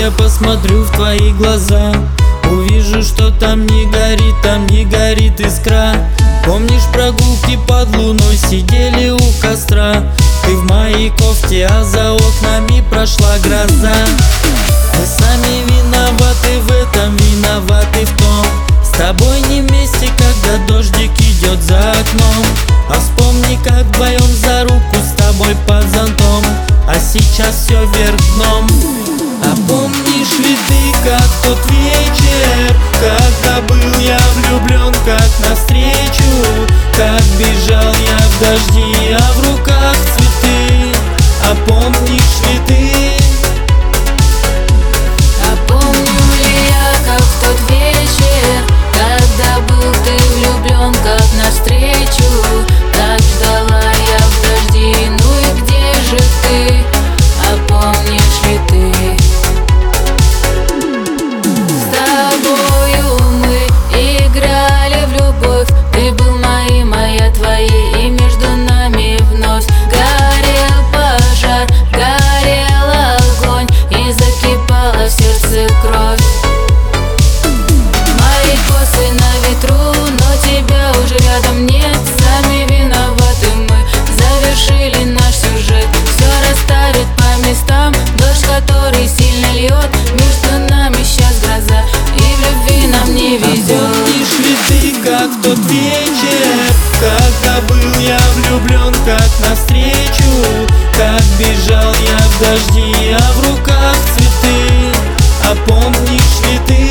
я посмотрю в твои глаза, увижу, что там не горит искра. Помнишь прогулки под луной, сидели у костра? Ты в моей кофте, а за окнами прошла гроза. Мы сами виноваты в этом, виноваты в том. С тобой не вместе, когда дождик идет за окном. А вспомни, как вдвоем за руку с тобой под зонтом, а сейчас все вверх дном. А помнишь ли ты, как тот вечер, когда был я влюблен, как навстречу, как бежал я в дожди, а в руках цветы? А помнишь ли ты? А помню ли я, как в тот вечер, когда был ты влюблен, как навстречу, как ждала я в дожди, ну и где же ты? А помнишь ли ты? С тобою мы играли в любовь, ты был моим, а я твоей, и между нами вновь горел пожар, горел огонь, и закипала в сердце кровь. Мои косы на ветру, но тебя уже рядом нет. Сами виноваты мы, завершили наш сюжет. Все расставит по местам, дождь, который сильно льет. Между нами сейчас гроза, и в любви нам не везет. А помнишь ли ты, как в тот вечер, когда был я влюблен, как навстречу, как бежал я в дожди, а в руках цветы? А помнишь ли ты?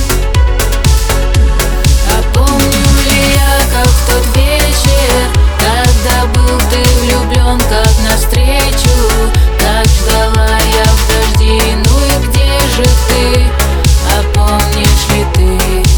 А помню ли я, как в тот вечер, когда был ты влюблен, как навстречу, как ждала я в дожди, ну и где же ты? А помнишь ли ты?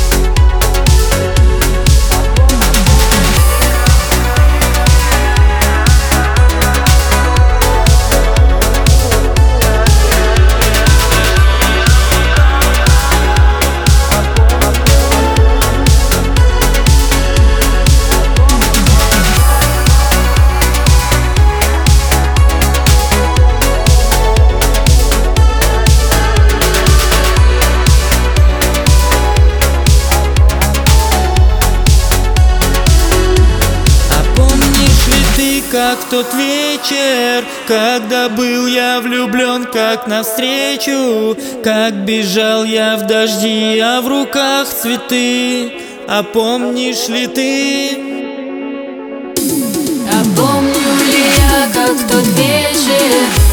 Как в тот вечер, когда был я влюблен, как навстречу, как бежал я в дожди, а в руках цветы. А помнишь ли ты? А помню ли я, как в тот вечер,